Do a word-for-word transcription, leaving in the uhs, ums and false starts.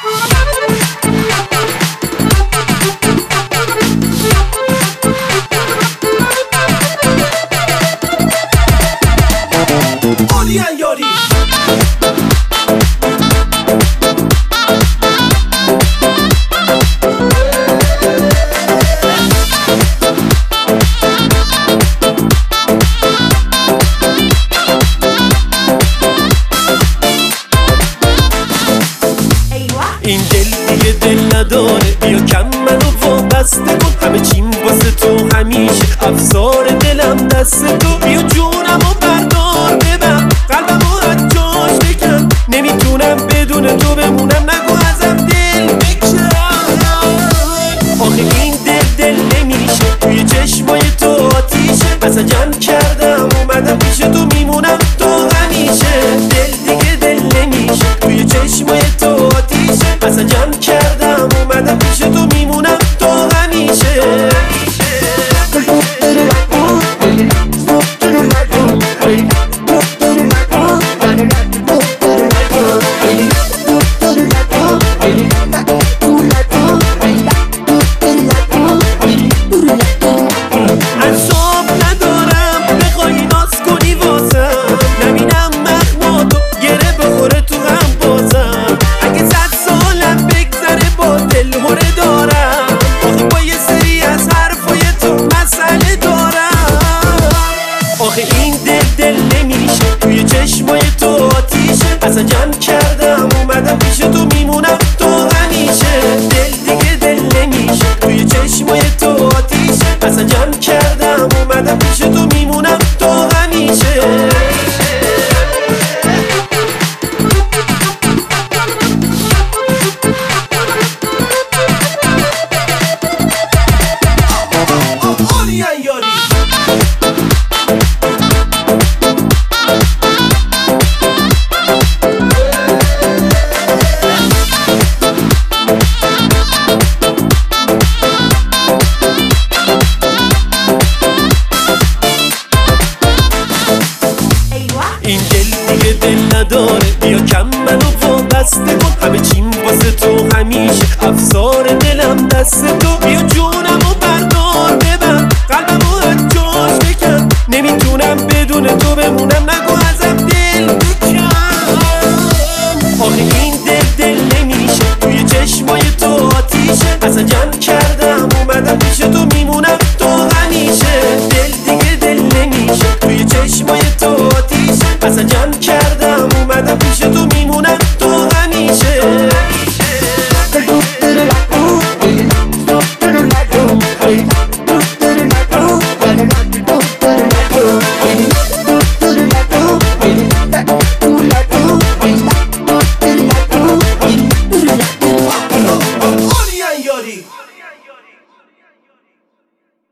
آلیان یاری این دل دیگه دل نداره، بیا کم منو وابسته کن، همه چیم واسه تو همیشه افسار دلم دست تو، بیا جونمو بردار ببر قلبمو از جاش بکن، نمیتونم بدون تو بمونم، نگو ازم دل بکن. آخه این دل دل نمیشه، توی چشمای تو آتیشه، اصلا جمع کردم اومدم پیش تو، میمونم تو همیشه. دل دیگه دل نمیشه، توی چشمای تو آتیشه، اصلا جمع کردم اومدم پیش تو، میمونم تو همیشه. آخه این دل دل نمیشه، توی چشمای تو آتیشه، اصلا جمع کردم اومدم پیش تو، میمونم تو همیشه. دل دیگه دل نمیشه، توی چشمای تو آتیشه، اصلا جمع کردم اومدم پیش تو، میمونم تو همیشه. آلیان یاری این دل دیگه دل نداره، بیا کم منو وابسته کن، همه چیم واسه تو همیشه افسار دلم دست تو،